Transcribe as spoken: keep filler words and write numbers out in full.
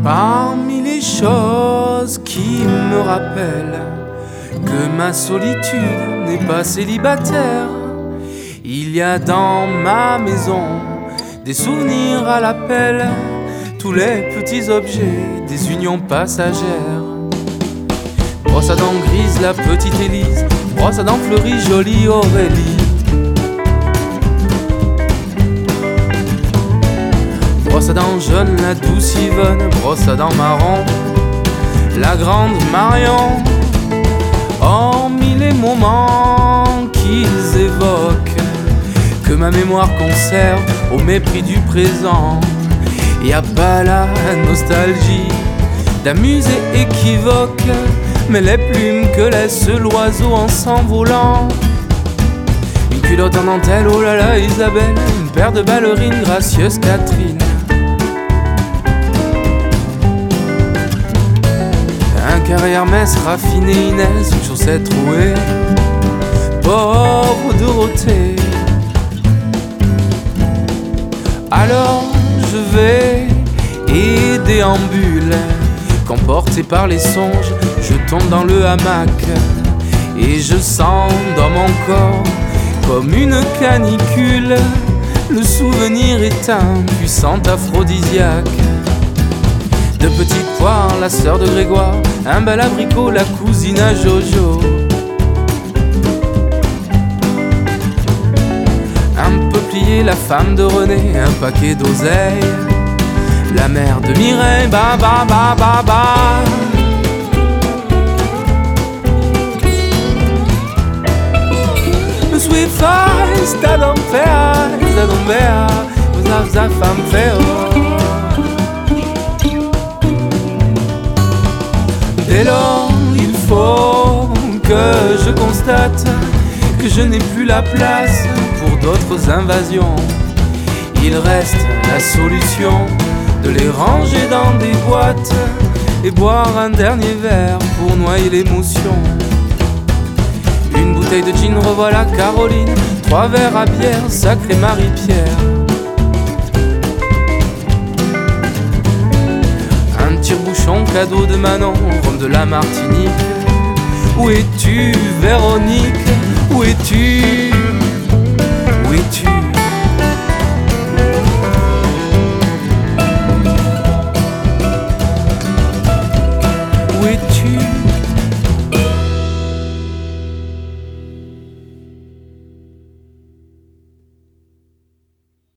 Parmi les choses qui me rappellent que ma solitude n'est pas célibataire, il y a dans ma maison des souvenirs à l'appel, tous les petits objets des unions passagères. Brosse à dents grise, la petite Élise, brosse à dents fleurie, jolie Aurélie. Brosse à dents jaune, la douce Yvonne, brosse à dents marron, la grande Marion. Hormis les moments qu'ils évoquent, que ma mémoire conserve au mépris du présent, y a pas la nostalgie d'un musée équivoque, mais les plumes que laisse l'oiseau en s'envolant. Une culotte en dentelle, oh là là Isabelle, une paire de ballerines gracieuses Catherine. Un carré Hermès raffiné Inès, une chaussette trouée, pauvre Dorothée. Alors je vais et déambule, qu'emporté par les songes, je tombe dans le hamac et je sens dans mon corps comme une canicule. Le souvenir est un puissant aphrodisiaque. De petites poires, la sœur de Grégoire, un bel abricot, la cousine à Jojo. Un peuplier, la femme de René, un paquet d'oseille, la mère de Mireille, ba ba ba ba ba. Le sweet face, ta dompea, ta dompea, vous avez sa femme feo. Dès lors, il faut que je constate que je n'ai plus la place pour d'autres invasions. Il reste la solution de les ranger dans des boîtes et boire un dernier verre pour noyer l'émotion. Une bouteille de gin, revoilà Caroline, trois verres à bière, sacré Marie-Pierre. Un tire-bouchon, cadeau de Manon, rhum de la Martinique. Où es-tu, Véronique? Où es-tu? Où es-tu?